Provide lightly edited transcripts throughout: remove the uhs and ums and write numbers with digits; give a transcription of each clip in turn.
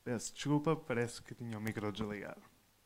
Peço desculpa, parece que tinha o micro desligado.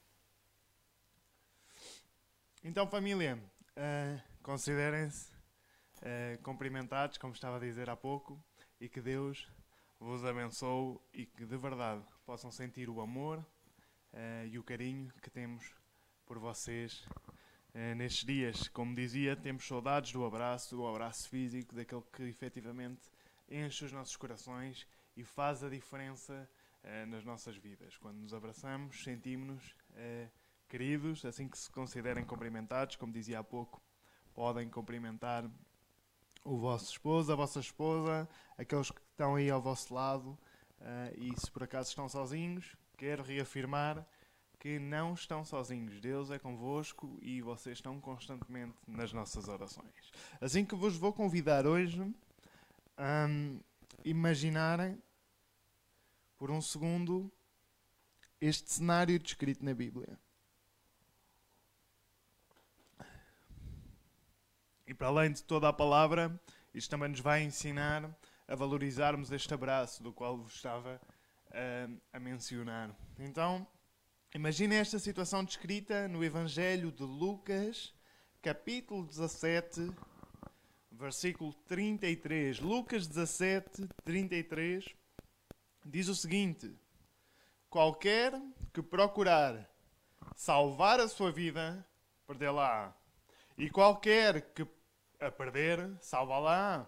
Então, família, considerem-se cumprimentados, como estava a dizer há pouco, e que Deus vos abençoe e que de verdade possam sentir o amor e o carinho que temos por vocês nestes dias. Como dizia, temos saudades do abraço físico, daquele que efetivamente enche os nossos corações e faz a diferença nas nossas vidas. Quando nos abraçamos, sentimos-nos queridos, assim que se considerem cumprimentados, como dizia há pouco, podem cumprimentar o vosso esposo, a vossa esposa, aqueles que estão aí ao vosso lado, e se por acaso estão sozinhos, quero reafirmar que não estão sozinhos. Deus é convosco e vocês estão constantemente nas nossas orações. Assim que vos vou convidar hoje a imaginarem por um segundo este cenário descrito na Bíblia. E para além de toda a palavra, isto também nos vai ensinar a valorizarmos este abraço do qual vos estava a mencionar. Então, imaginem esta situação descrita no Evangelho de Lucas, capítulo 17, versículo 33. Lucas 17, 33, diz o seguinte: qualquer que procurar salvar a sua vida, perdê-la-á. E qualquer que a perder, salva-la.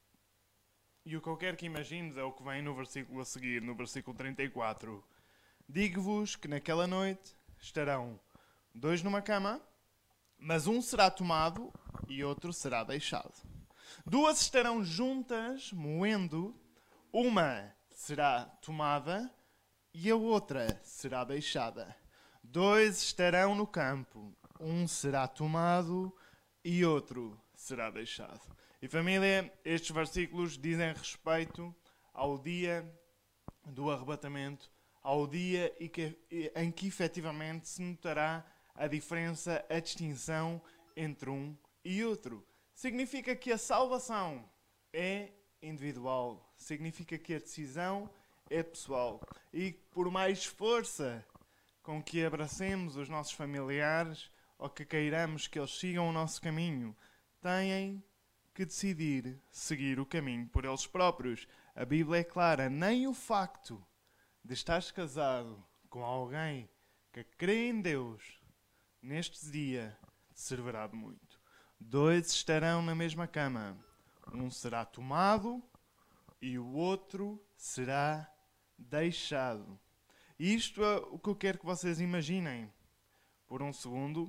E o que eu quero que imagines é o que vem no versículo a seguir, no versículo 34. Digo-vos que naquela noite estarão 2 numa cama, mas um será tomado e outro será deixado. 2 estarão juntas, moendo, uma será tomada e a outra será deixada. 2 estarão no campo, um será tomado e outro será deixado. E família, estes versículos dizem respeito ao dia do arrebatamento, ao dia em que efetivamente se notará a diferença, a distinção entre um e outro. Significa que a salvação é individual, significa que a decisão é pessoal. E por mais força com que abracemos os nossos familiares ou que queiramos que eles sigam o nosso caminho, têm que decidir seguir o caminho por eles próprios. A Bíblia é clara, nem o facto de estares casado com alguém que crê em Deus neste dia te servirá de muito. 2 estarão na mesma cama, um será tomado e o outro será deixado. Isto é o que eu quero que vocês imaginem por um segundo.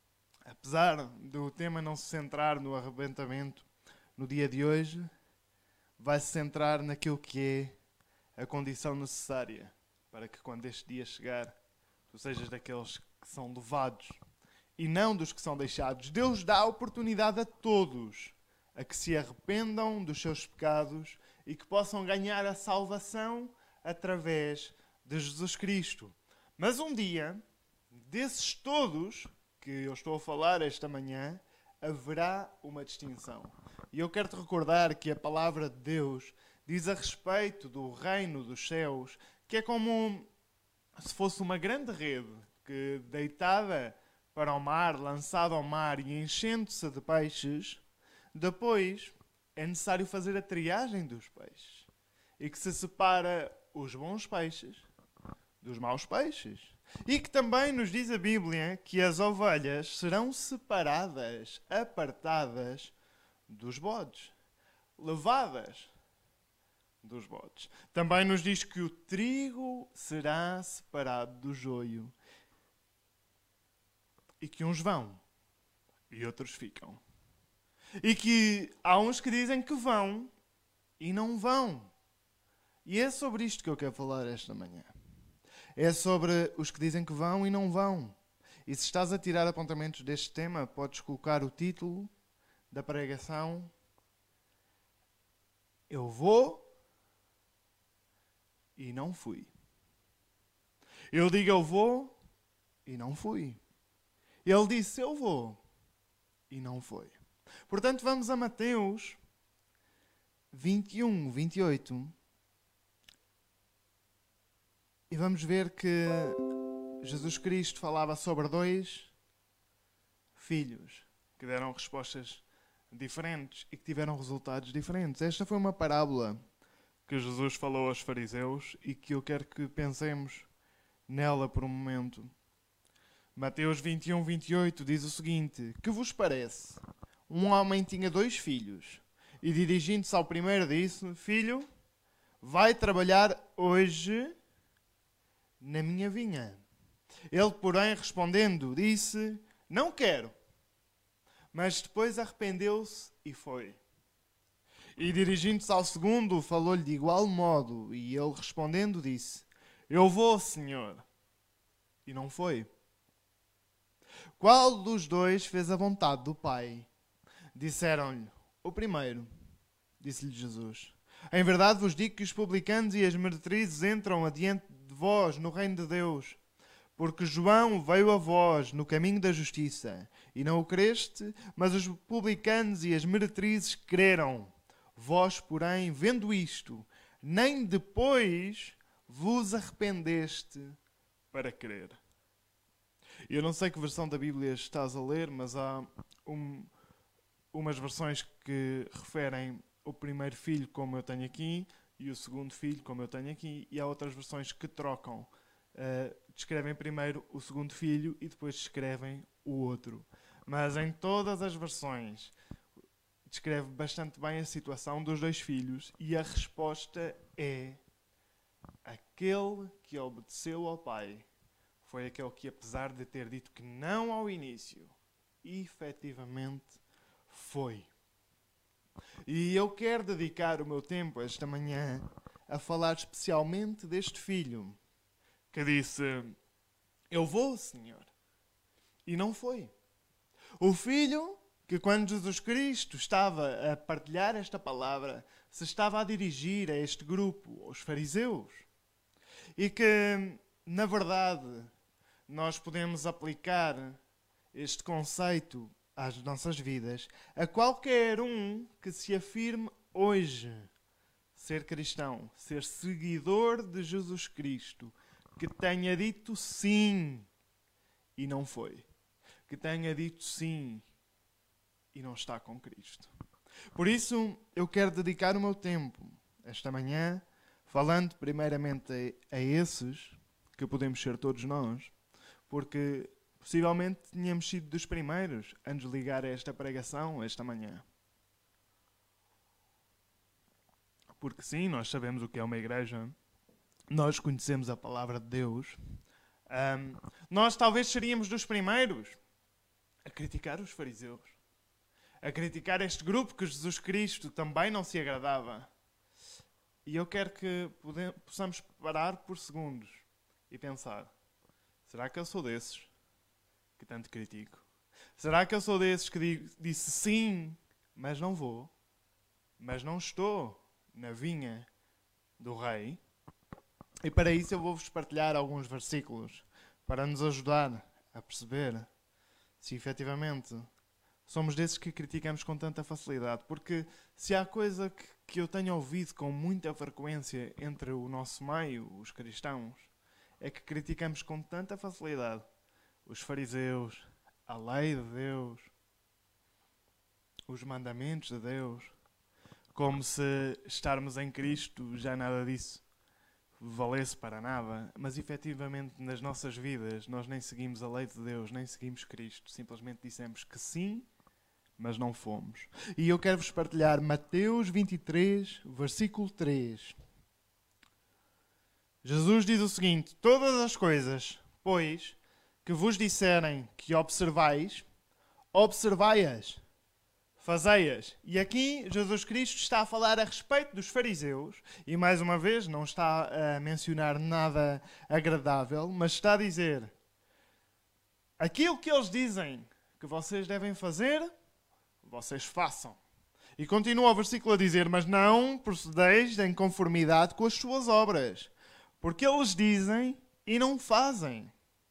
Apesar do tema não se centrar no arrebentamento no dia de hoje, vai se centrar naquilo que é a condição necessária para que quando este dia chegar, tu sejas daqueles que são levados e não dos que são deixados. Deus dá a oportunidade a todos a que se arrependam dos seus pecados e que possam ganhar a salvação através de Jesus Cristo. Mas um dia, desses todos que eu estou a falar esta manhã, haverá uma distinção. E eu quero te recordar que a palavra de Deus diz a respeito do reino dos céus, que é como se fosse uma grande rede que, deitada para o mar, lançada ao mar e enchendo-se de peixes, depois é necessário fazer a triagem dos peixes. E que se separa os bons peixes dos maus peixes. E que também nos diz a Bíblia que as ovelhas serão separadas, apartadas dos bodes, levadas dos bodes. Também nos diz que o trigo será separado do joio e que uns vão e outros ficam. E que há uns que dizem que vão e não vão. E é sobre isto que eu quero falar esta manhã. É sobre os que dizem que vão e não vão. E se estás a tirar apontamentos deste tema, podes colocar o título da pregação: Eu vou e não fui. Eu digo eu vou e não fui. Ele disse eu vou e não foi. Portanto, vamos a Mateus 21, 28. E vamos ver que Jesus Cristo falava sobre 2 filhos que deram respostas diferentes e que tiveram resultados diferentes. Esta foi uma parábola que Jesus falou aos fariseus e que eu quero que pensemos nela por um momento. Mateus 21, 28 diz o seguinte: que vos parece? Um homem tinha 2 filhos e dirigindo-se ao primeiro disse: filho, vai trabalhar hoje na minha vinha. Ele, porém, respondendo, disse: não quero. Mas depois arrependeu-se e foi. E dirigindo-se ao segundo, falou-lhe de igual modo. E ele, respondendo, disse: eu vou, Senhor. E não foi. Qual dos 2 fez a vontade do Pai? Disseram-lhe: o primeiro. Disse-lhe Jesus: em verdade vos digo que os publicanos e as meretrizes entram adiante de vós no reino de Deus. Porque João veio a vós no caminho da justiça, e não o creste, mas os publicanos e as meretrizes creram. Vós, porém, vendo isto, nem depois vos arrependeste para crer. Eu não sei que versão da Bíblia estás a ler, mas há umas versões que referem o primeiro filho, como eu tenho aqui, e o segundo filho, como eu tenho aqui, e há outras versões que trocam. Descrevem primeiro o segundo filho e depois descrevem o outro. Mas em todas as versões descreve bastante bem a situação dos 2 filhos e a resposta é: aquele que obedeceu ao pai foi aquele que, apesar de ter dito que não ao início, efetivamente foi. E eu quero dedicar o meu tempo esta manhã a falar especialmente deste filho que disse: eu vou, Senhor. E não foi. O filho que, quando Jesus Cristo estava a partilhar esta palavra, se estava a dirigir a este grupo, aos fariseus. E que, na verdade, nós podemos aplicar este conceito às nossas vidas a qualquer um que se afirme hoje ser cristão, ser seguidor de Jesus Cristo, que tenha dito sim e não foi. Que tenha dito sim e não está com Cristo. Por isso, eu quero dedicar o meu tempo, esta manhã, falando primeiramente a esses, que podemos ser todos nós, porque possivelmente tínhamos sido dos primeiros a nos ligar a esta pregação esta manhã. Porque sim, nós sabemos o que é uma igreja. Nós conhecemos a palavra de Deus. Nós talvez seríamos dos primeiros a criticar os fariseus. A criticar este grupo que Jesus Cristo também não se agradava. E eu quero que possamos parar por segundos e pensar: será que eu sou desses que tanto critico? Será que eu sou desses que disse sim, mas não vou? Mas não estou na vinha do rei? E para isso eu vou-vos partilhar alguns versículos para nos ajudar a perceber se efetivamente somos desses que criticamos com tanta facilidade. Porque se há coisa que eu tenho ouvido com muita frequência entre o nosso meio, os cristãos, é que criticamos com tanta facilidade os fariseus, a lei de Deus, os mandamentos de Deus, como se estarmos em Cristo já nada disso valesse para nada, mas efetivamente nas nossas vidas nós nem seguimos a lei de Deus, nem seguimos Cristo, simplesmente dissemos que sim, mas não fomos. E eu quero-vos partilhar Mateus 23, versículo 3. Jesus diz o seguinte: todas as coisas, pois, que vos disserem que observais, observai-as, fazei-as. E aqui Jesus Cristo está a falar a respeito dos fariseus, e mais uma vez não está a mencionar nada agradável, mas está a dizer: aquilo que eles dizem que vocês devem fazer, vocês façam. E continua o versículo a dizer: mas não procedeis em conformidade com as suas obras, porque eles dizem e não fazem.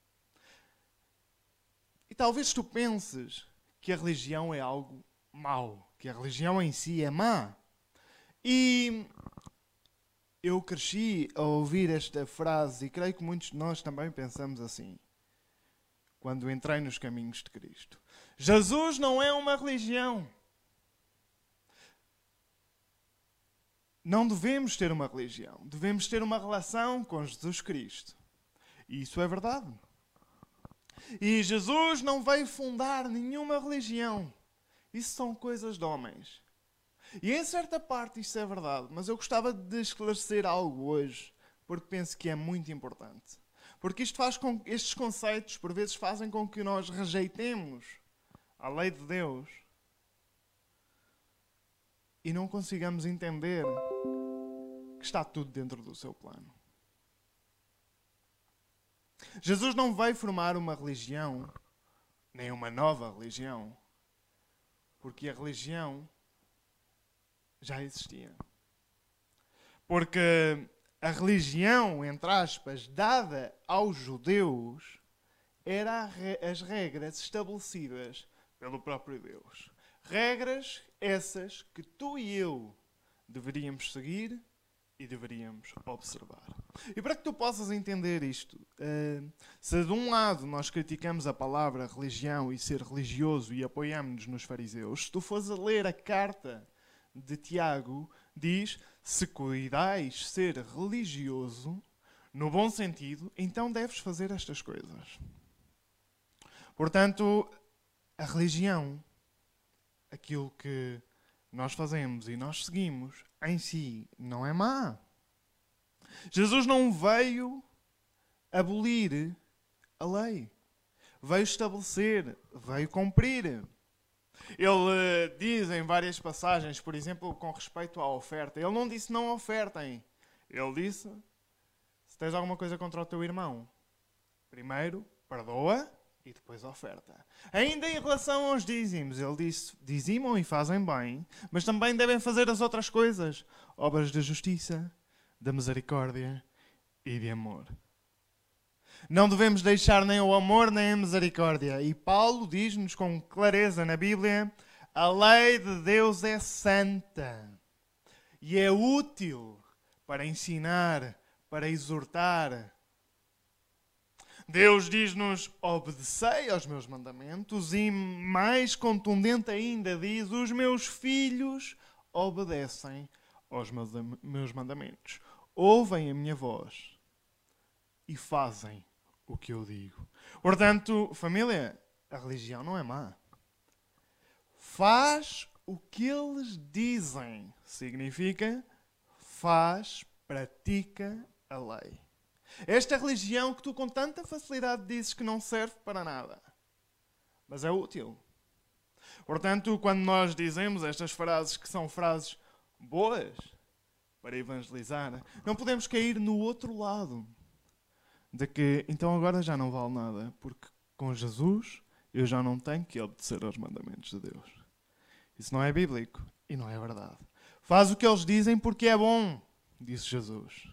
E talvez tu penses que a religião é algo mau, que a religião em si é má. E eu cresci a ouvir esta frase e creio que muitos de nós também pensamos assim, quando entrei nos caminhos de Cristo. Jesus não é uma religião. Não devemos ter uma religião. Devemos ter uma relação com Jesus Cristo. E isso é verdade. E Jesus não veio fundar nenhuma religião. Isso são coisas de homens. E em certa parte isso é verdade, mas eu gostava de esclarecer algo hoje, porque penso que é muito importante. Porque isto faz com que estes conceitos, por vezes, fazem com que nós rejeitemos a lei de Deus e não consigamos entender que está tudo dentro do seu plano. Jesus não veio formar uma religião, nem uma nova religião, porque a religião já existia. Porque a religião, entre aspas, dada aos judeus, era as regras estabelecidas pelo próprio Deus. Regras essas que tu e eu deveríamos seguir e deveríamos observar. E para que tu possas entender isto, se de um lado nós criticamos a palavra religião e ser religioso e apoiamos-nos nos fariseus, se tu fores a ler a carta de Tiago, diz: se cuidais ser religioso, no bom sentido, então deves fazer estas coisas. Portanto, a religião, aquilo que nós fazemos e nós seguimos, em si, não é má. Jesus não veio abolir a lei. Veio estabelecer, veio cumprir. Ele diz em várias passagens, por exemplo, com respeito à oferta. Ele não disse não ofertem. Ele disse, se tens alguma coisa contra o teu irmão, primeiro perdoa e depois oferta. Ainda em relação aos dízimos, ele disse, dizimam e fazem bem, mas também devem fazer as outras coisas. Obras de justiça, de misericórdia e de amor. Não devemos deixar nem o amor nem a misericórdia. E Paulo diz-nos com clareza na Bíblia, a lei de Deus é santa e é útil para ensinar, para exortar. Deus diz-nos, obedecei aos meus mandamentos e, mais contundente ainda, diz, os meus filhos obedecem aos meus mandamentos. Ouvem a minha voz e fazem o que eu digo. Portanto, família, a religião não é má. Faz o que eles dizem. Significa, pratica a lei. Esta religião que tu com tanta facilidade dizes que não serve para nada, mas é útil. Portanto, quando nós dizemos estas frases que são frases boas para evangelizar, não podemos cair no outro lado. De que, então agora já não vale nada, porque com Jesus eu já não tenho que obedecer aos mandamentos de Deus. Isso não é bíblico e não é verdade. Faz o que eles dizem porque é bom, disse Jesus.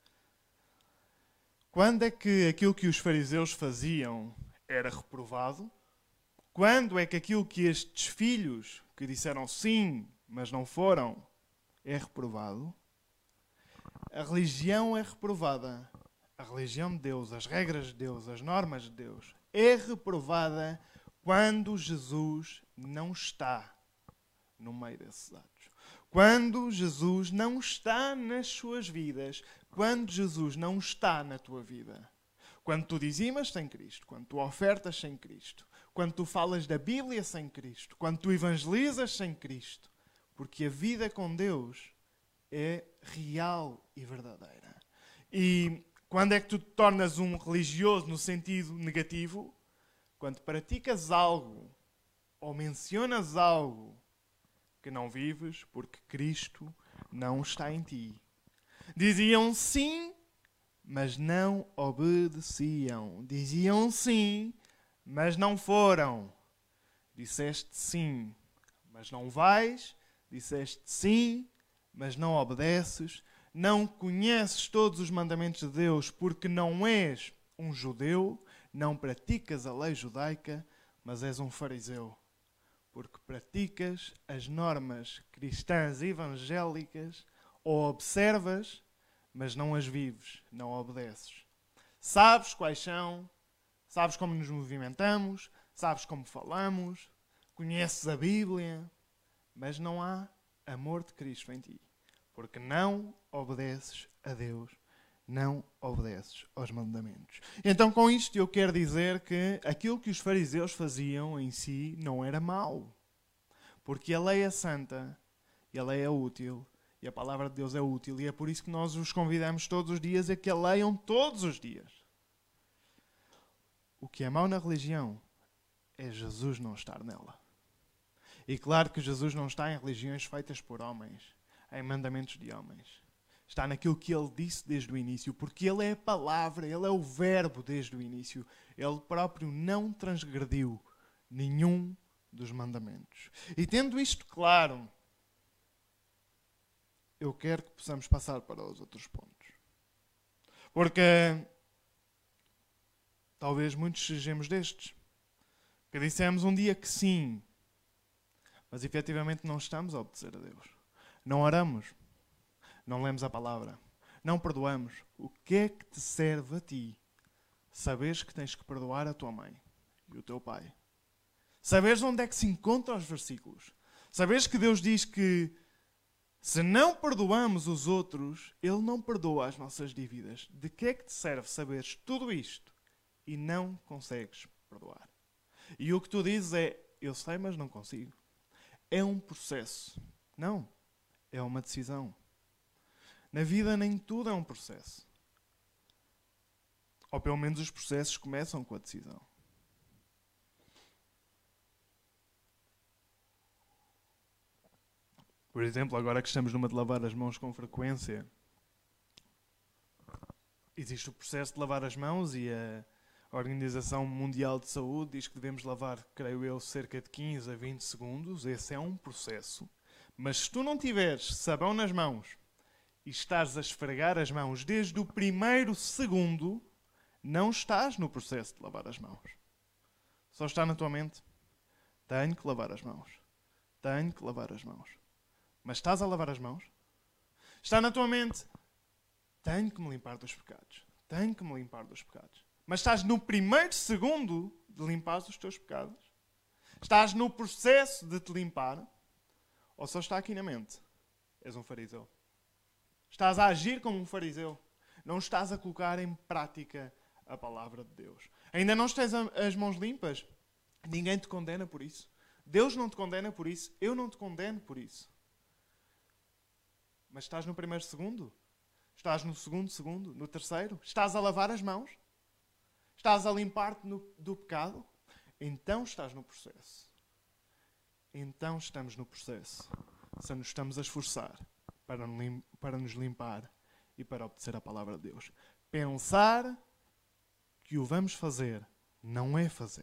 Quando é que aquilo que os fariseus faziam era reprovado? Quando é que aquilo que estes filhos, que disseram sim, mas não foram, é reprovado? A religião é reprovada. A religião de Deus, as regras de Deus, as normas de Deus, é reprovada quando Jesus não está no meio desses atos. Quando Jesus não está nas suas vidas, quando Jesus não está na tua vida. Quando tu dizimas sem Cristo, quando tu ofertas sem Cristo, quando tu falas da Bíblia sem Cristo, quando tu evangelizas sem Cristo, porque a vida com Deus é real e verdadeira. E quando é que tu te tornas um religioso no sentido negativo? Quando praticas algo ou mencionas algo que não vives porque Cristo não está em ti. Diziam sim, mas não obedeciam. Diziam sim, mas não foram. Disseste sim, mas não vais. Disseste sim, mas não obedeces. Não conheces todos os mandamentos de Deus porque não és um judeu, não praticas a lei judaica, mas és um fariseu. Porque praticas as normas cristãs evangélicas ou observas, mas não as vives, não obedeces. Sabes quais são, sabes como nos movimentamos, sabes como falamos, conheces a Bíblia, mas não há amor de Cristo em ti, porque não obedeces a Deus, não obedeces aos mandamentos. Então, com isto eu quero dizer que aquilo que os fariseus faziam em si não era mau, porque a lei é santa e a lei é útil e a palavra de Deus é útil, e é por isso que nós os convidamos todos os dias a que a leiam todos os dias. O que é mau na religião é Jesus não estar nela. E claro que Jesus não está em religiões feitas por homens, em mandamentos de homens. Está naquilo que ele disse desde o início, porque ele é a palavra, ele é o verbo desde o início. Ele próprio não transgrediu nenhum dos mandamentos. E tendo isto claro, eu quero que possamos passar para os outros pontos. Porque talvez muitos sejamos destes, que dissemos um dia que sim, mas efetivamente não estamos a obedecer a Deus. Não oramos, não lemos a palavra, não perdoamos. O que é que te serve a ti saberes que tens que perdoar a tua mãe e o teu pai? Saberes onde é que se encontram os versículos? Saberes que Deus diz que se não perdoamos os outros, Ele não perdoa as nossas dívidas. De que é que te serve saberes tudo isto e não consegues perdoar? E o que tu dizes é, eu sei, mas não consigo. É um processo. Não, é uma decisão. Na vida nem tudo é um processo. Ou pelo menos os processos começam com a decisão. Por exemplo, agora que estamos numa de lavar as mãos com frequência, existe o processo de lavar as mãos e a Organização Mundial de Saúde diz que devemos lavar, creio eu, cerca de 15 a 20 segundos. Esse é um processo. Mas se tu não tiveres sabão nas mãos e estás a esfregar as mãos desde o primeiro segundo, não estás no processo de lavar as mãos. Só está na tua mente. Tenho que lavar as mãos. Tenho que lavar as mãos. Mas estás a lavar as mãos? Está na tua mente. Tenho que me limpar dos pecados. Tenho que me limpar dos pecados. Mas estás no primeiro segundo de limpar os teus pecados? Estás no processo de te limpar? Ou só está aqui na mente? És um fariseu. Estás a agir como um fariseu. Não estás a colocar em prática a palavra de Deus. Ainda não tens as mãos limpas? Ninguém te condena por isso. Deus não te condena por isso. Eu não te condeno por isso. Mas estás no primeiro segundo? Estás no segundo segundo? No terceiro? Estás a lavar as mãos? Estás a limpar-te do pecado? Então estás no processo. Então estamos no processo. Se nos estamos a esforçar para nos limpar e para obedecer a palavra de Deus. Pensar que o vamos fazer não é fazer.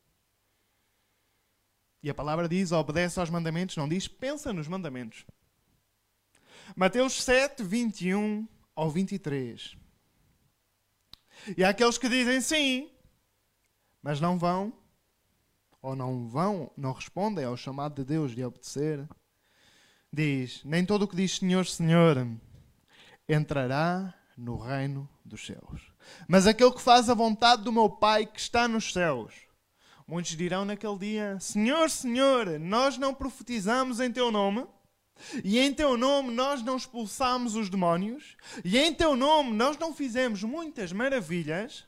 E a palavra diz, obedece aos mandamentos, não diz, pensa nos mandamentos. Mateus 7, 21 ao 23. E há aqueles que dizem sim, mas não vão, ou não respondem ao chamado de Deus de obedecer. Diz, nem todo o que diz Senhor, Senhor, entrará no reino dos céus. Mas aquele que faz a vontade do meu Pai que está nos céus. Muitos dirão naquele dia, Senhor, Senhor, nós não profetizamos em teu nome? E em teu nome nós não expulsamos os demónios? E em teu nome nós não fizemos muitas maravilhas?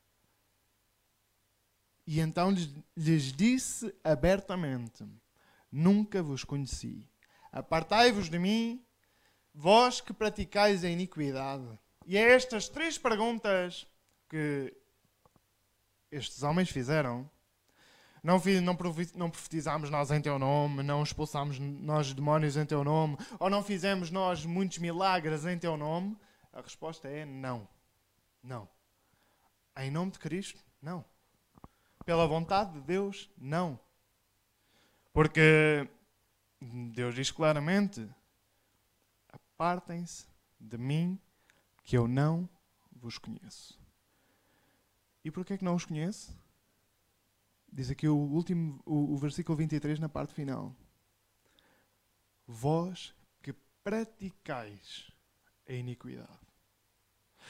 E então lhes disse abertamente, nunca vos conheci. Apartai-vos de mim, vós que praticais a iniquidade. E é estas três perguntas que estes homens fizeram. Não profetizámos nós em teu nome, não expulsámos nós demónios em teu nome, ou não fizemos nós muitos milagres em teu nome? A resposta é não. Não. Em nome de Cristo? Não. Pela vontade de Deus? Não. Porque Deus diz claramente, apartem-se de mim que eu não vos conheço. E porquê é que não os conheço? Diz aqui o versículo 23 na parte final. Vós que praticais a iniquidade.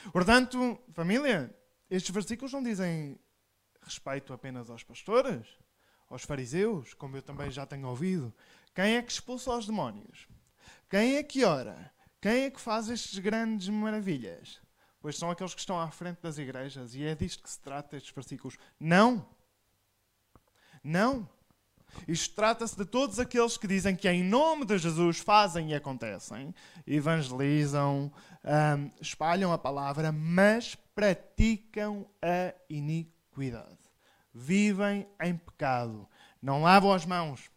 Portanto, família, estes versículos não dizem respeito apenas aos pastores, aos fariseus, como eu também já tenho ouvido. Quem é que expulsa os demónios? Quem é que ora? Quem é que faz estas grandes maravilhas? Pois são aqueles que estão à frente das igrejas, e é disto que se trata estes versículos. Não! Não! Isto trata-se de todos aqueles que dizem que em nome de Jesus fazem e acontecem, evangelizam, espalham a palavra, mas praticam a iniquidade. Vivem em pecado. Não lavam as mãos.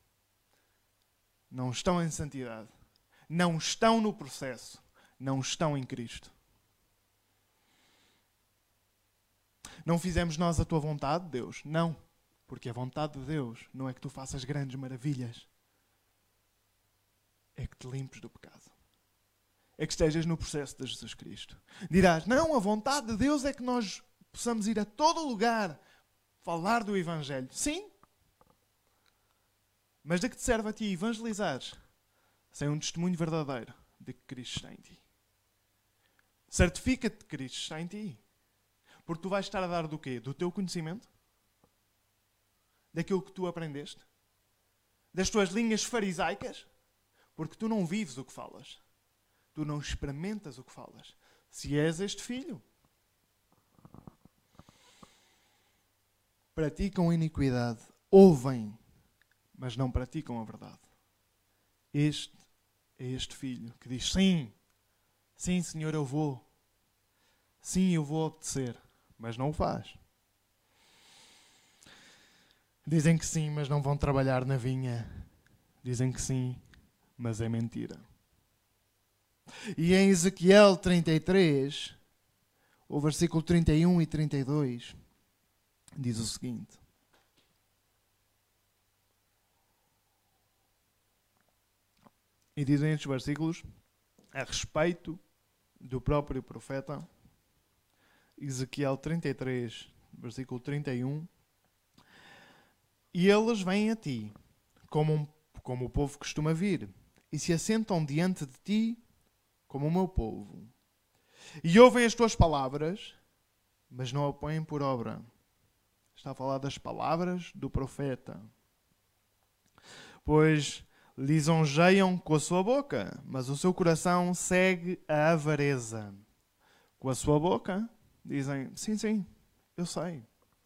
Não estão em santidade. Não estão no processo. Não estão em Cristo. Não fizemos nós a tua vontade, Deus? Não. Porque a vontade de Deus não é que tu faças grandes maravilhas. É que te limpes do pecado. É que estejas no processo de Jesus Cristo. Dirás, não, a vontade de Deus é que nós possamos ir a todo lugar falar do Evangelho. Sim. Mas de que te serve a ti evangelizares sem um testemunho verdadeiro de que Cristo está em ti? Certifica-te que Cristo está em ti. Porque tu vais estar a dar do quê? Do teu conhecimento? Daquilo que tu aprendeste? Das tuas linhas farisaicas? Porque tu não vives o que falas. Tu não experimentas o que falas. Se és este filho. Praticam iniquidade. Ouvem, mas não praticam a verdade. Este é este filho que diz, sim, sim, Senhor, eu vou. Sim, eu vou obedecer. Mas não o faz. Dizem que sim, mas não vão trabalhar na vinha. Dizem que sim, mas é mentira. E em Ezequiel 33, o versículo 31 e 32, diz o seguinte. E dizem estes versículos a respeito do próprio profeta. Ezequiel 33, versículo 31. E eles vêm a ti, como o povo costuma vir, e se assentam diante de ti, como o meu povo. E ouvem as tuas palavras, mas não a põem por obra. Está a falar das palavras do profeta. Pois lisonjeiam com a sua boca, mas o seu coração segue a avareza. Com a sua boca, dizem, sim, sim, eu sei.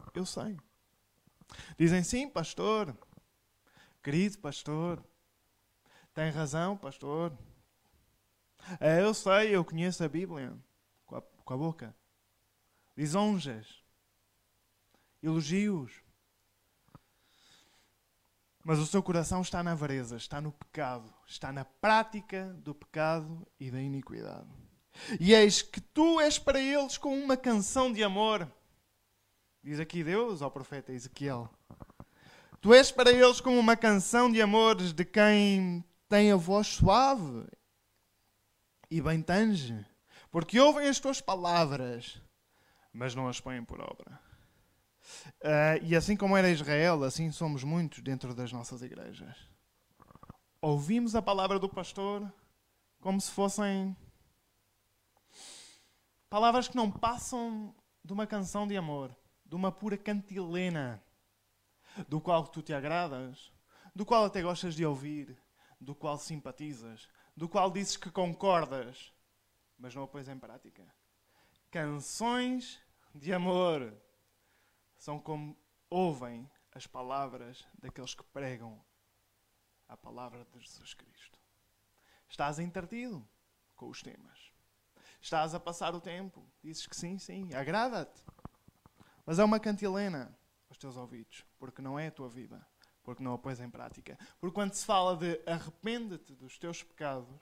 Dizem, sim, pastor, querido pastor, tem razão, pastor. Eu sei, eu conheço a Bíblia, com a boca. Lisonjas, elogios. Mas o seu coração está na avareza, está no pecado, está na prática do pecado e da iniquidade. E eis que tu és para eles como uma canção de amor. Diz aqui Deus ao profeta Ezequiel. Tu és para eles como uma canção de amores de quem tem a voz suave e bem tange. Porque ouvem as tuas palavras, mas não as põem por obra. E assim como era Israel, assim somos muitos dentro das nossas igrejas. Ouvimos a palavra do pastor como se fossem palavras que não passam de uma canção de amor, de uma pura cantilena, do qual tu te agradas, do qual até gostas de ouvir, do qual simpatizas, do qual dizes que concordas, mas não a pões em prática. Canções de amor são como ouvem as palavras daqueles que pregam a palavra de Jesus Cristo. Estás entretido com os temas. Estás a passar o tempo. Dizes que sim, sim, agrada-te. Mas é uma cantilena aos teus ouvidos, porque não é a tua vida, porque não a pões em prática. Porque quando se fala de arrepende-te dos teus pecados,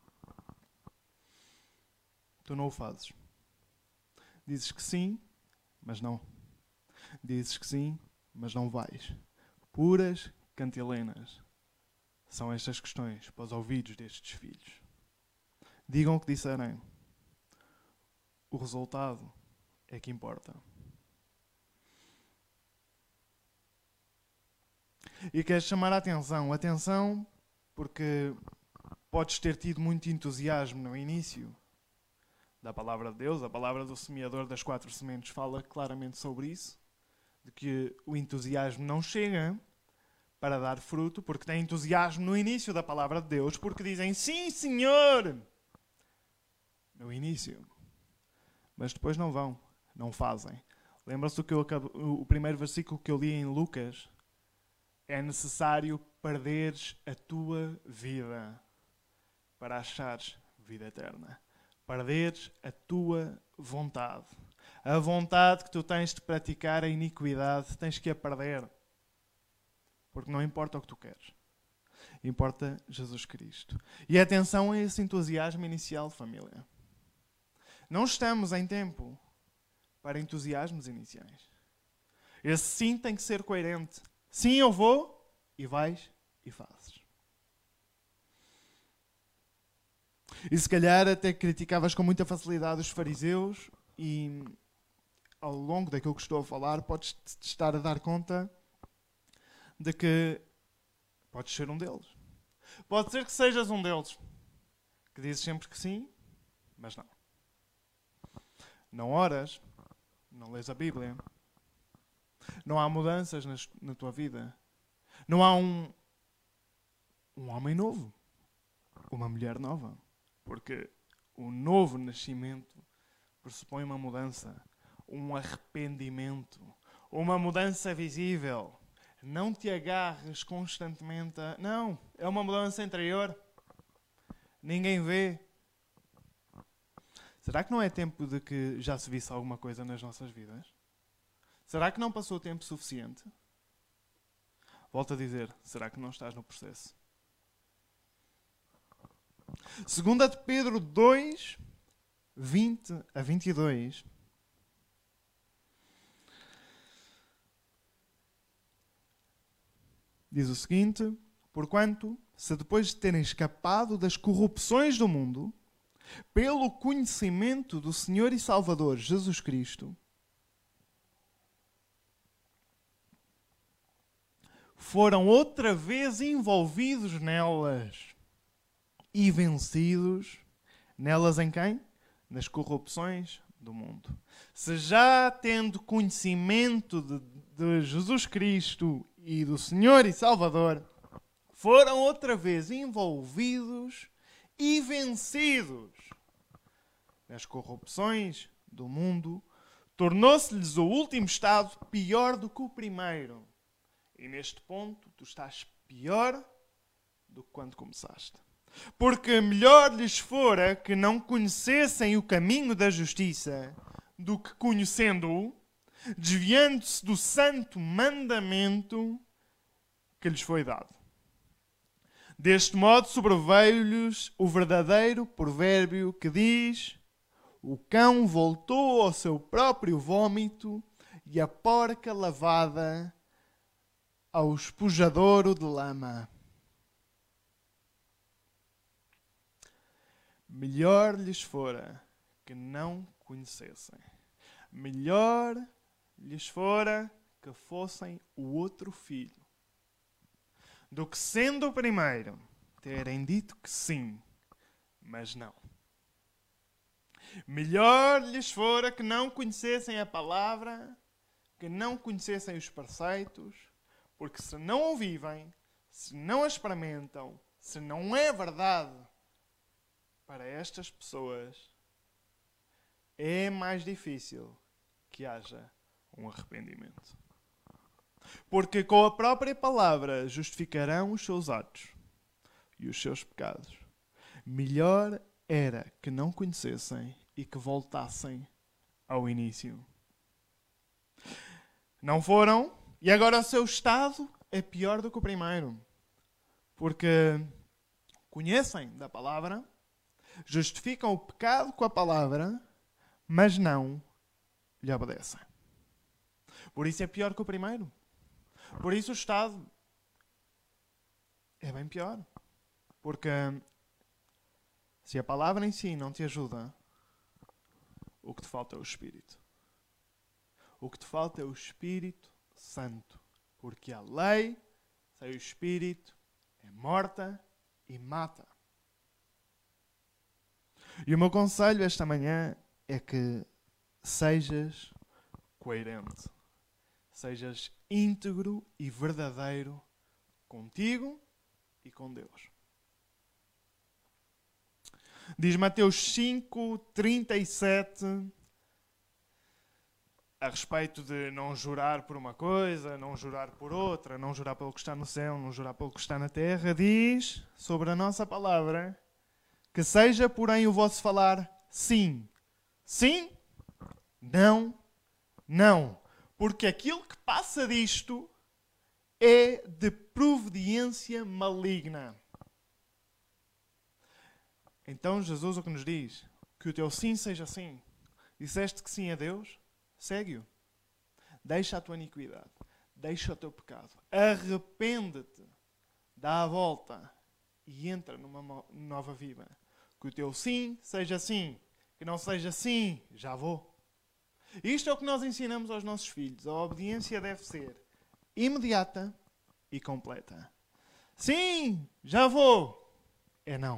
tu não o fazes. Dizes que sim, mas não. Dizes que sim, mas não vais. Puras cantilenas são estas questões para os ouvidos destes filhos. Digam o que disserem. O resultado é que importa. E quero chamar a atenção, porque podes ter tido muito entusiasmo no início da palavra de Deus. A palavra do semeador das 4 sementes fala claramente sobre isso, de que o entusiasmo não chega para dar fruto, porque tem entusiasmo no início da palavra de Deus, porque dizem sim, Senhor, no início, mas depois não vão, não fazem. Lembra-se o primeiro versículo que eu li em Lucas? É necessário perderes a tua vida para achares vida eterna. Perderes a tua vontade. A vontade que tu tens de praticar a iniquidade, tens que a perder. Porque não importa o que tu queres. Importa Jesus Cristo. E atenção a esse entusiasmo inicial, família. Não estamos em tempo para entusiasmos iniciais. Esse sim tem que ser coerente. Sim, eu vou, e vais e fazes. E se calhar até criticavas com muita facilidade os fariseus e ao longo daquilo que estou a falar podes estar a dar conta de que podes ser um deles. Pode ser que sejas um deles, que dizes sempre que sim, mas não. Não oras, não lês a Bíblia, não há mudanças na tua vida, não há um homem novo, uma mulher nova, porque o novo nascimento pressupõe uma mudança, um arrependimento, uma mudança visível. Não te agarres constantemente a... Não, é uma mudança interior. Ninguém vê. Será que não é tempo de que já se visse alguma coisa nas nossas vidas? Será que não passou tempo suficiente? Volto a dizer, será que não estás no processo? 2 de Pedro 2, 20 a 22... diz o seguinte: porquanto, se depois de terem escapado das corrupções do mundo, pelo conhecimento do Senhor e Salvador Jesus Cristo, foram outra vez envolvidos nelas e vencidos nelas em quem? Nas corrupções do mundo. Se já tendo conhecimento de Jesus Cristo e do Senhor e Salvador, foram outra vez envolvidos e vencidos nas corrupções do mundo, tornou-se-lhes o último estado pior do que o primeiro. E neste ponto, tu estás pior do que quando começaste. Porque melhor lhes fora que não conhecessem o caminho da justiça do que conhecendo-o, desviando-se do santo mandamento que lhes foi dado. Deste modo sobreveio-lhes o verdadeiro provérbio que diz: o cão voltou ao seu próprio vômito e a porca lavada ao espujadouro de lama. Melhor lhes fora que não conhecessem. Melhor lhes fora que fossem o outro filho, do que sendo o primeiro terem dito que sim, mas não. Melhor lhes fora que não conhecessem a palavra, que não conhecessem os preceitos, porque se não o vivem, se não a experimentam, se não é verdade para estas pessoas, é mais difícil que haja um arrependimento. Porque com a própria palavra justificarão os seus atos e os seus pecados. Melhor era que não conhecessem e que voltassem ao início. Não foram, e agora o seu estado é pior do que o primeiro. Porque conhecem da palavra, justificam o pecado com a palavra, mas não lhe obedecem. Por isso é pior que o primeiro. Por isso o estado é bem pior. Porque se a palavra em si não te ajuda, o que te falta é o Espírito. O que te falta é o Espírito Santo. Porque a lei, sem o Espírito, é morta e mata. E o meu conselho esta manhã é que sejas coerente. Sejas íntegro e verdadeiro contigo e com Deus. Diz Mateus 5:37 a respeito de não jurar por uma coisa, não jurar por outra, não jurar pelo que está no céu, não jurar pelo que está na terra. Diz sobre a nossa palavra que seja, porém, o vosso falar sim. Sim, não, não. Porque aquilo que passa disto é de proveniência maligna. Então Jesus o que nos diz? Que o teu sim seja sim. Disseste que sim a Deus? Segue-o. Deixa a tua iniquidade. Deixa o teu pecado. Arrepende-te. Dá a volta. E entra numa nova vida. Que o teu sim seja sim. Que não seja sim, já vou. Isto é o que nós ensinamos aos nossos filhos. A obediência deve ser imediata e completa. Sim, já vou. É não.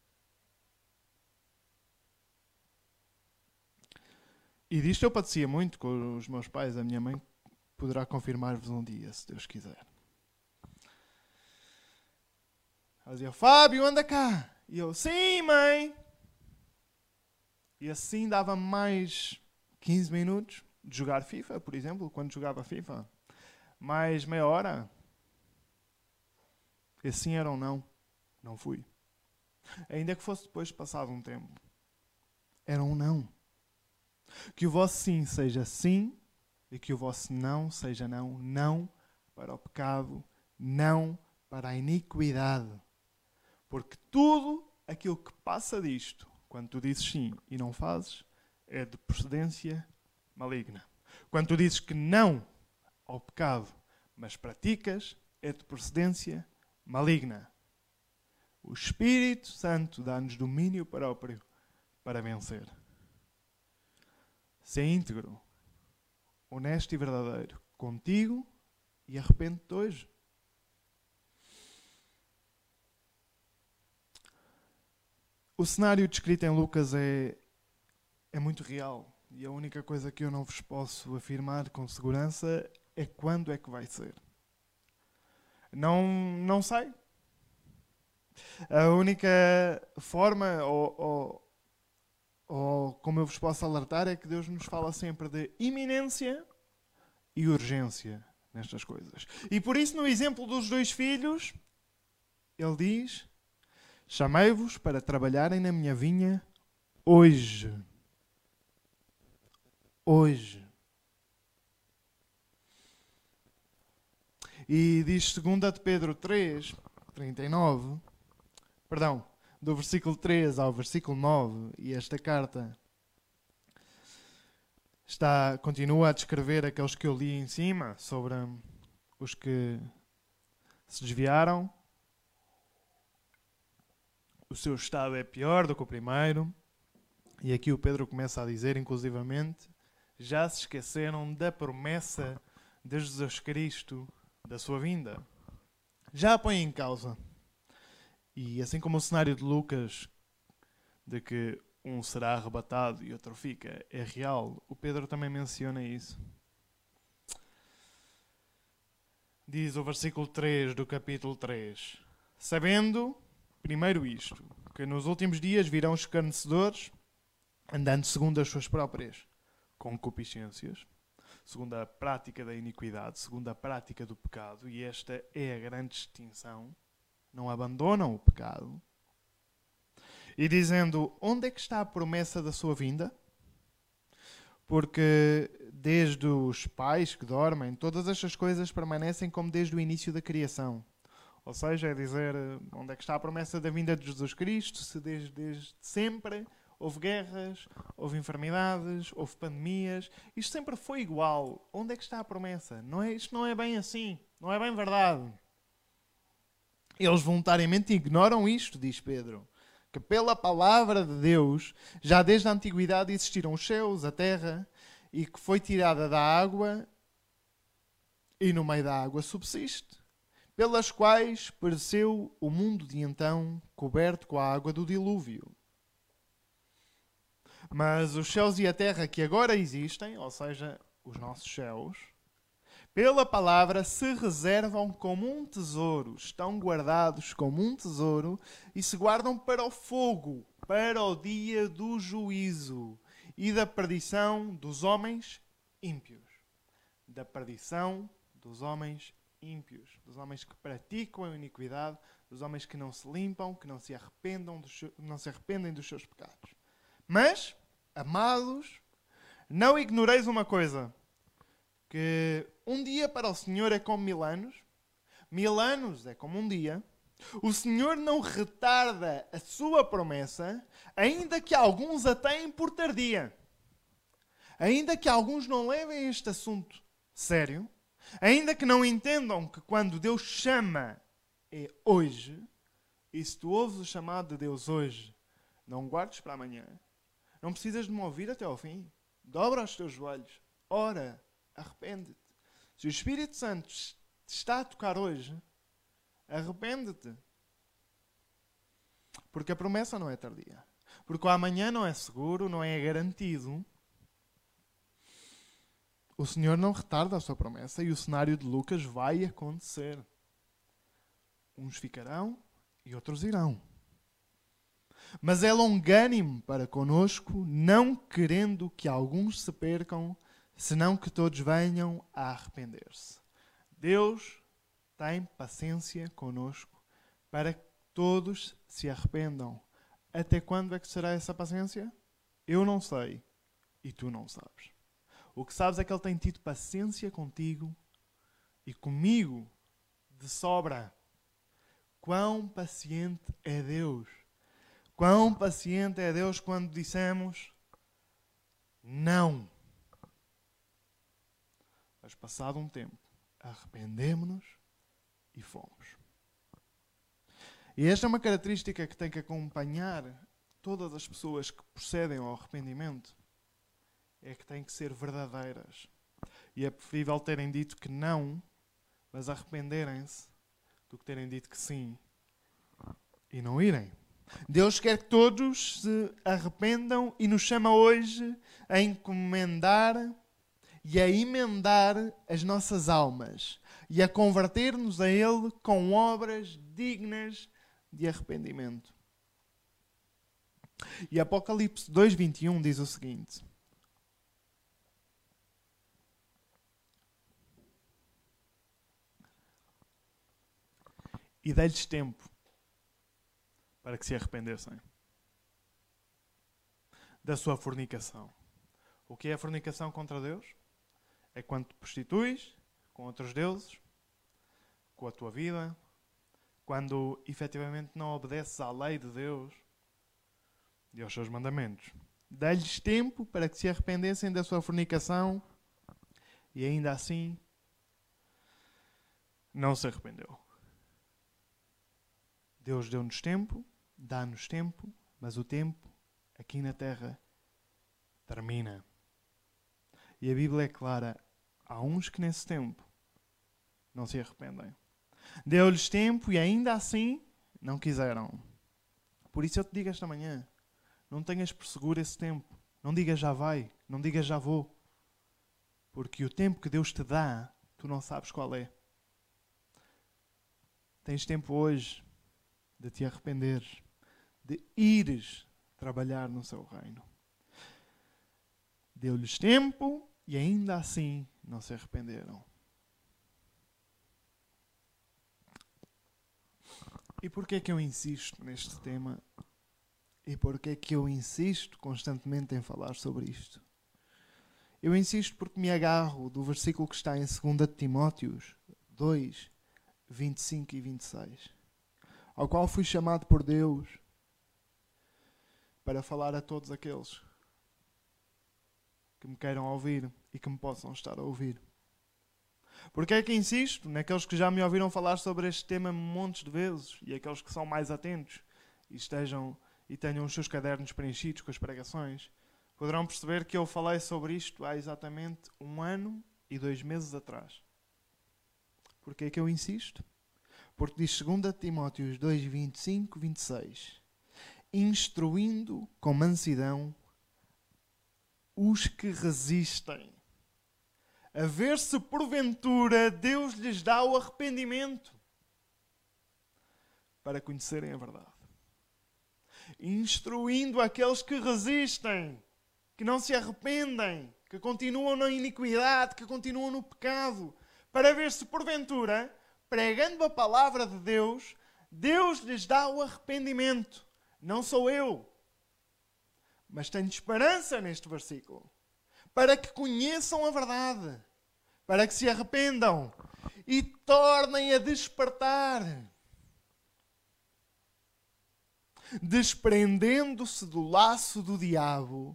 E disto eu padecia muito com os meus pais. A minha mãe poderá confirmar-vos um dia, se Deus quiser. Ela dizia, Fábio, anda cá. E eu, sim, mãe. E assim dava mais 15 minutos de jogar FIFA, por exemplo, quando jogava FIFA. Mais meia hora. Esse sim era um não. Não fui. Ainda que fosse depois passado um tempo. Era um não. Que o vosso sim seja sim e que o vosso não seja não. Não para o pecado, não para a iniquidade. Porque tudo aquilo que passa disto, quando tu dizes sim e não fazes, é de procedência maligna. Quando tu dizes que não ao pecado, mas praticas, é de procedência maligna. O Espírito Santo dá-nos domínio próprio para vencer. Ser íntegro, honesto e verdadeiro contigo e arrepende-te hoje. O cenário descrito em Lucas é muito real e a única coisa que eu não vos posso afirmar com segurança é quando é que vai ser. Não sei. A única forma ou como eu vos posso alertar é que Deus nos fala sempre de iminência e urgência nestas coisas. E por isso no exemplo dos 2 filhos, ele diz, chamei-vos para trabalharem na minha vinha hoje. Hoje. E diz 2 de Pedro 3, 39, perdão, do versículo 3 ao versículo 9, e esta carta continua a descrever aqueles que eu li em cima, sobre os que se desviaram. O seu estado é pior do que o primeiro. E aqui o Pedro começa a dizer, inclusivamente, já se esqueceram da promessa de Jesus Cristo, da sua vinda. Já a põem em causa. E assim como o cenário de Lucas, de que um será arrebatado e outro fica, é real, o Pedro também menciona isso. Diz o versículo 3 do capítulo 3, sabendo, primeiro isto, que nos últimos dias virão escarnecedores, andando segundo as suas próprias concupiscências, segundo a prática da iniquidade, segundo a prática do pecado, e esta é a grande distinção, não abandonam o pecado, e dizendo, onde é que está a promessa da sua vinda? Porque desde os pais que dormem, todas estas coisas permanecem como desde o início da criação. Ou seja, é dizer, onde é que está a promessa da vinda de Jesus Cristo, se desde sempre houve guerras, houve enfermidades, houve pandemias, isto sempre foi igual. Onde é que está a promessa? Isto não é bem assim, não é bem verdade. Eles voluntariamente ignoram isto, diz Pedro, que pela palavra de Deus, já desde a antiguidade existiram os céus, a terra, e que foi tirada da água, e no meio da água subsiste, pelas quais pereceu o mundo de então, coberto com a água do dilúvio. Mas os céus e a terra que agora existem, ou seja, os nossos céus, pela palavra se reservam como um tesouro, estão guardados como um tesouro e se guardam para o fogo, para o dia do juízo e da perdição dos homens ímpios. Da perdição dos homens ímpios, dos homens que praticam a iniquidade, dos homens que não se limpam, que não se arrependem dos seus pecados. Mas, amados, não ignoreis uma coisa, que um dia para o Senhor é como 1000 anos é como um dia. O Senhor não retarda a sua promessa, ainda que alguns a tenham por tardia. Ainda que alguns não levem este assunto sério, ainda que não entendam que quando Deus chama é hoje, e se tu ouves o chamado de Deus hoje, não guardes para amanhã. Não precisas de me ouvir até ao fim. Dobra os teus joelhos. Ora, arrepende-te. Se o Espírito Santo te está a tocar hoje, arrepende-te. Porque a promessa não é tardia. Porque o amanhã não é seguro, não é garantido. O Senhor não retarda a sua promessa e o cenário de Lucas vai acontecer. Uns ficarão e outros irão. Mas é longânimo para conosco, não querendo que alguns se percam, senão que todos venham a arrepender-se. Deus tem paciência conosco para que todos se arrependam. Até quando é que será essa paciência? Eu não sei e tu não sabes. O que sabes é que Ele tem tido paciência contigo e comigo de sobra. Quão paciente é Deus! Quão paciente é Deus quando dissemos não. Mas passado um tempo, arrependemo-nos e fomos. E esta é uma característica que tem que acompanhar todas as pessoas que procedem ao arrependimento. É que têm que ser verdadeiras. E é preferível terem dito que não, mas arrependerem-se, do que terem dito que sim e não irem. Deus quer que todos se arrependam e nos chama hoje a encomendar e a emendar as nossas almas e a converter-nos a Ele com obras dignas de arrependimento. E Apocalipse 2:21 diz o seguinte: e dei-lhes tempo para que se arrependessem da sua fornicação. O que é a fornicação contra Deus? É quando te prostituis com outros deuses, com a tua vida, quando efetivamente não obedeces à lei de Deus e aos seus mandamentos. Dá-lhes tempo para que se arrependessem da sua fornicação e ainda assim não se arrependeu. Deus deu-nos tempo, dá-nos tempo, mas o tempo aqui na terra termina. E a Bíblia é clara, há uns que nesse tempo não se arrependem. Deu-lhes tempo e ainda assim não quiseram. Por isso eu te digo esta manhã, não tenhas por seguro esse tempo. Não digas já vai, não digas já vou. Porque o tempo que Deus te dá, tu não sabes qual é. Tens tempo hoje de te arrependeres, de ires trabalhar no seu reino. Deu-lhes tempo e ainda assim não se arrependeram. E porquê é que eu insisto neste tema? E porquê é que eu insisto constantemente em falar sobre isto? Eu insisto porque me agarro do versículo que está em 2 Timóteos 2, 25 e 26, ao qual fui chamado por Deus para falar a todos aqueles que me queiram ouvir e que me possam estar a ouvir. Porque é que insisto naqueles que já me ouviram falar sobre este tema montes de vezes e aqueles que são mais atentos e tenham os seus cadernos preenchidos com as pregações, poderão perceber que eu falei sobre isto há exatamente 1 ano e 2 meses atrás. Porquê é que eu insisto? Porque diz 2 Timóteos 2, 25, 26, instruindo com mansidão os que resistem, a ver se porventura Deus lhes dá o arrependimento para conhecerem a verdade. Instruindo aqueles que resistem, que não se arrependem, que continuam na iniquidade, que continuam no pecado, para ver se porventura, pregando a palavra de Deus, Deus lhes dá o arrependimento. Não sou eu, mas tenho esperança neste versículo, para que conheçam a verdade, para que se arrependam e tornem a despertar, desprendendo-se do laço do diabo,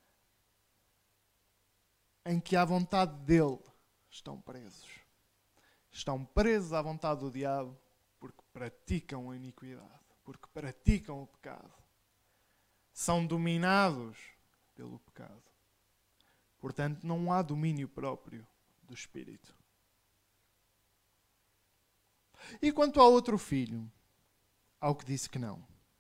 em que à vontade dele estão presos. Estão presos à vontade do diabo porque praticam a iniquidade, porque praticam o pecado. São dominados pelo pecado. Portanto, não há domínio próprio do Espírito. E quanto ao outro filho, ao que disse que não.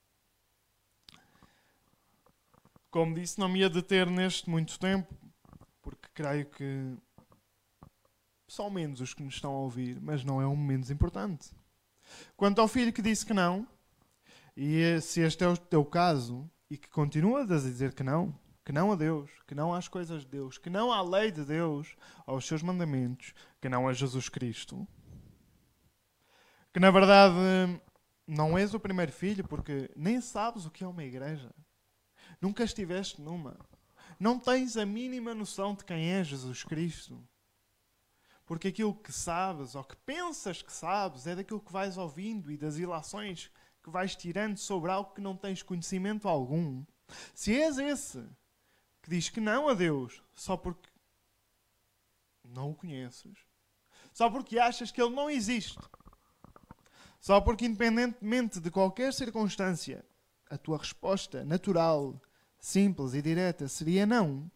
Como disse, não me ia deter neste muito tempo, porque creio que são menos os que nos estão a ouvir, mas não é um menos importante. Quanto ao filho que disse que não, e se este é o teu caso, e que continuas a dizer que não a Deus, que não às coisas de Deus, que não à lei de Deus, aos seus mandamentos, que não a Jesus Cristo, que na verdade não és o primeiro filho, porque nem sabes o que é uma igreja. Nunca estiveste numa. Não tens a mínima noção de quem é Jesus Cristo. Porque aquilo que sabes, ou que pensas que sabes, é daquilo que vais ouvindo e das ilações que vais tirando sobre algo que não tens conhecimento algum. Se és esse que diz que não a Deus só porque não o conheces, só porque achas que Ele não existe, só porque independentemente de qualquer circunstância, a tua resposta natural, simples e direta seria não,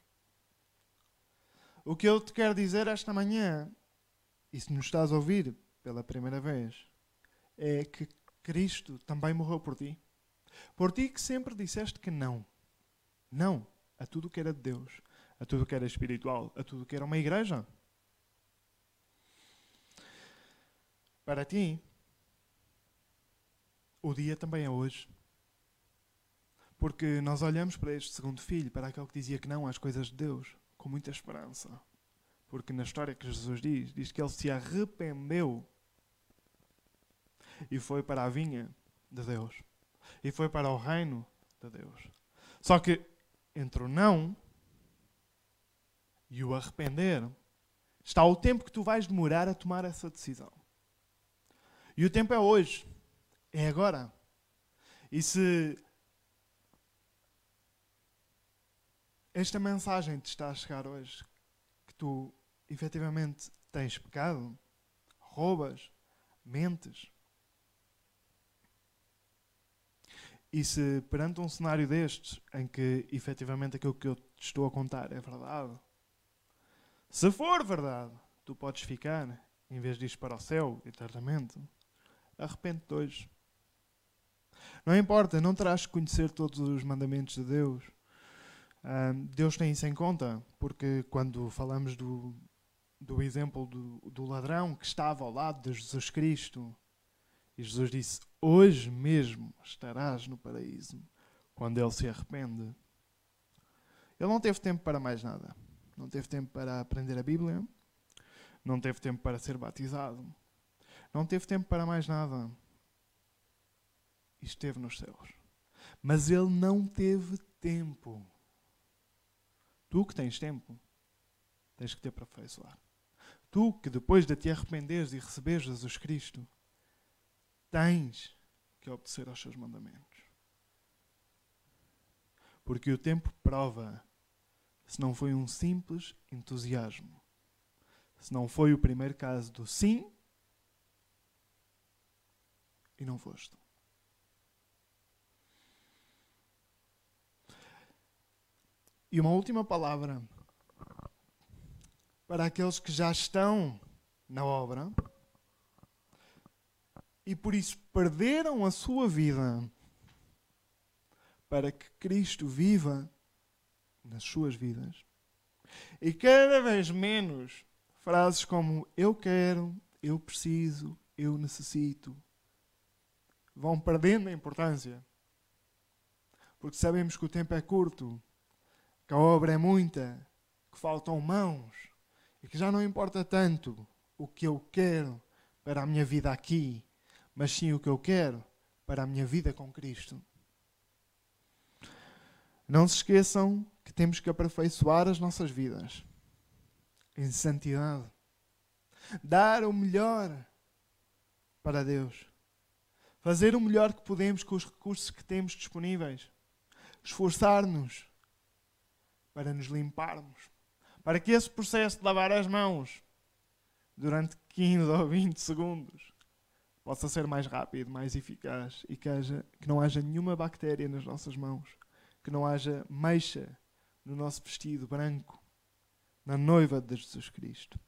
o que eu te quero dizer esta manhã, e se nos estás a ouvir pela primeira vez, é que Cristo também morreu por ti. Por ti que sempre disseste que não. Não a tudo o que era de Deus, a tudo o que era espiritual, a tudo o que era uma igreja. Para ti, o dia também é hoje. Porque nós olhamos para este segundo filho, para aquele que dizia que não às coisas de Deus, com muita esperança. Porque na história que Jesus diz que ele se arrependeu e foi para a vinha de Deus. E foi para o reino de Deus. Só que entre o não e o arrepender está o tempo que tu vais demorar a tomar essa decisão. E o tempo é hoje. É agora. E se esta mensagem te está a chegar hoje, que tu efetivamente tens pecado, roubas, mentes, e se perante um cenário destes, em que efetivamente aquilo que eu te estou a contar é verdade, se for verdade, tu podes ficar, em vez de ir para o céu eternamente, arrepende-te hoje. Não importa, não terás que conhecer todos os mandamentos de Deus. Deus tem isso em conta, porque quando falamos do exemplo do ladrão que estava ao lado de Jesus Cristo, e Jesus disse, hoje mesmo estarás no paraíso, quando ele se arrepende. Ele não teve tempo para mais nada. Não teve tempo para aprender a Bíblia, não teve tempo para ser batizado, não teve tempo para mais nada. E esteve nos céus. Mas ele não teve tempo. Tu que tens tempo, tens que te aperfeiçoar. Tu que depois de te arrependeres e receberes Jesus Cristo, tens que obedecer aos seus mandamentos. Porque o tempo prova se não foi um simples entusiasmo. Se não foi o primeiro caso do sim e não foste. E uma última palavra para aqueles que já estão na obra e por isso perderam a sua vida para que Cristo viva nas suas vidas. E cada vez menos frases como eu quero, eu preciso, eu necessito vão perdendo a importância. Porque sabemos que o tempo é curto, que a obra é muita, que faltam mãos e que já não importa tanto o que eu quero para a minha vida aqui, mas sim o que eu quero para a minha vida com Cristo. Não se esqueçam que temos que aperfeiçoar as nossas vidas em santidade. Dar o melhor para Deus. Fazer o melhor que podemos com os recursos que temos disponíveis. Esforçar-nos para nos limparmos. Para que esse processo de lavar as mãos durante 15 ou 20 segundos possa ser mais rápido, mais eficaz e que não haja nenhuma bactéria nas nossas mãos. Que não haja mecha no nosso vestido branco, na noiva de Jesus Cristo.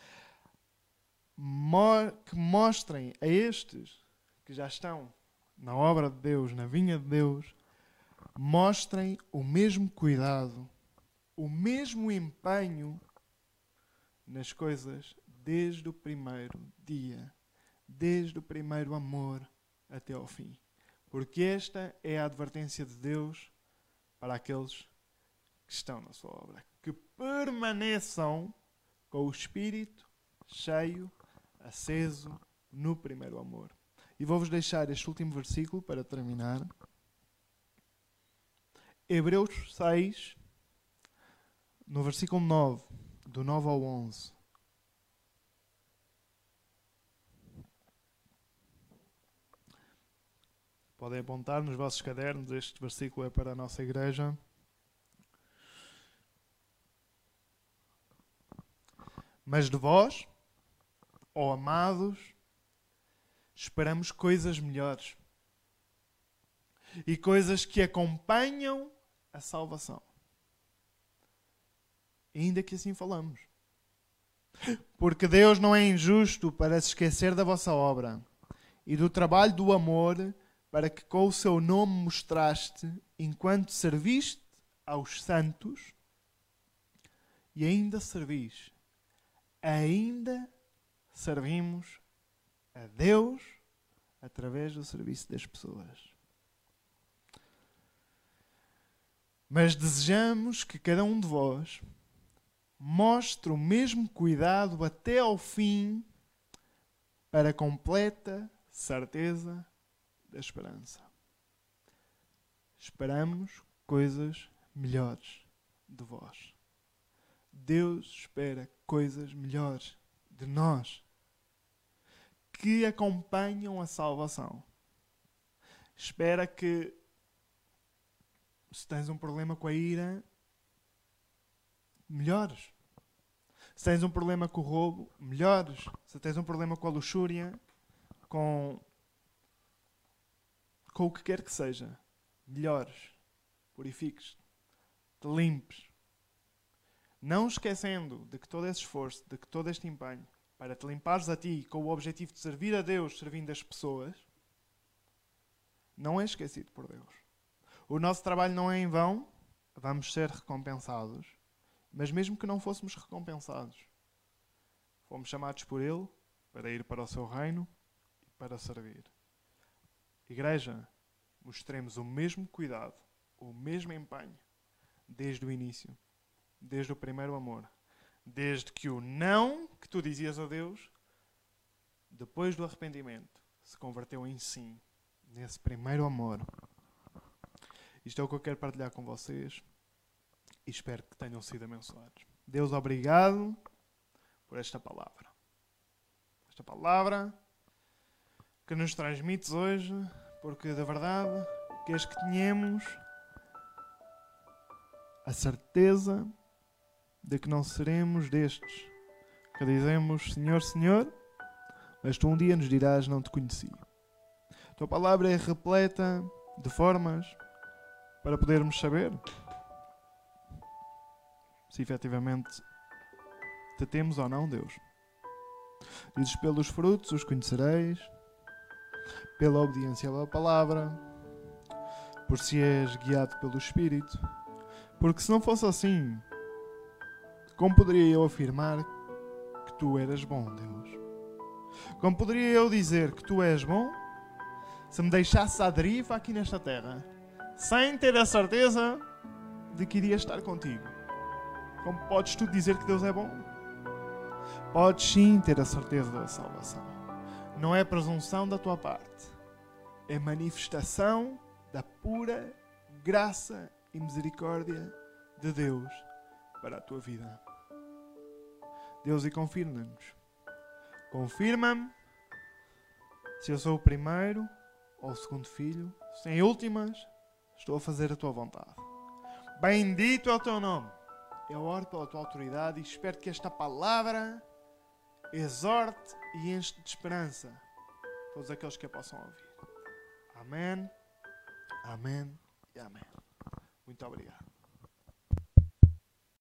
Que mostrem a estes que já estão na obra de Deus, na vinha de Deus, mostrem o mesmo cuidado, o mesmo empenho nas coisas desde o primeiro dia, desde o primeiro amor até ao fim. Porque esta é a advertência de Deus para aqueles que estão na sua obra. Que permaneçam com o espírito cheio, aceso no primeiro amor. E vou-vos deixar este último versículo para terminar. Hebreus 6, no versículo 9, do 9 ao 11. Podem apontar nos vossos cadernos, este versículo é para a nossa igreja. Mas de vós, ó amados, esperamos coisas melhores e coisas que acompanham a salvação. Ainda que assim falamos. Porque Deus não é injusto para se esquecer da vossa obra e do trabalho do amor para que com o seu nome mostraste enquanto serviste aos santos e ainda servis. Ainda servimos a Deus através do serviço das pessoas. Mas desejamos que cada um de vós mostre o mesmo cuidado até ao fim para a completa certeza da esperança. Esperamos coisas melhores de vós. Deus espera coisas melhores de nós que acompanham a salvação. Espera que, se tens um problema com a ira, melhores. Se tens um problema com o roubo, melhores. Se tens um problema com a luxúria, com o que quer que seja, melhores. Purifiques-te, te limpes. Não esquecendo de que todo esse esforço, de que todo este empenho, para te limpares a ti com o objetivo de servir a Deus, servindo as pessoas, não é esquecido por Deus. O nosso trabalho não é em vão, vamos ser recompensados, mas mesmo que não fôssemos recompensados, fomos chamados por Ele para ir para o seu reino e para servir. Igreja, mostremos o mesmo cuidado, o mesmo empenho, desde o início, desde o primeiro amor, desde que o não que tu dizias a Deus, depois do arrependimento, se converteu em sim, nesse primeiro amor. Isto é o que eu quero partilhar com vocês e espero que tenham sido abençoados. Deus, obrigado por esta palavra. Esta palavra que nos transmites hoje, porque da verdade queres que tenhamos a certeza de que não seremos destes que dizemos Senhor, Senhor, mas tu um dia nos dirás não te conheci. A tua palavra é repleta de formas para podermos saber se efetivamente te temos ou não, Deus. Dizes pelos frutos os conhecereis, pela obediência à palavra, por se és guiado pelo Espírito. Porque se não fosse assim, Como poderia eu afirmar que tu eras bom, Deus? Como poderia eu dizer que tu és bom se me deixasse à deriva aqui nesta terra, sem ter a certeza de que iria estar contigo? Como podes tu dizer que Deus é bom? Podes sim ter a certeza da salvação. Não é presunção da tua parte. É manifestação da pura graça e misericórdia de Deus para a tua vida. Deus, e confirma-nos. Confirma-me se eu sou o primeiro ou o segundo filho. Se em últimas estou a fazer a tua vontade. Bendito é o teu nome. Eu oro pela tua autoridade e espero que esta palavra exorte e enche de esperança todos aqueles que a possam ouvir. Amém, amém e amém. Muito obrigado.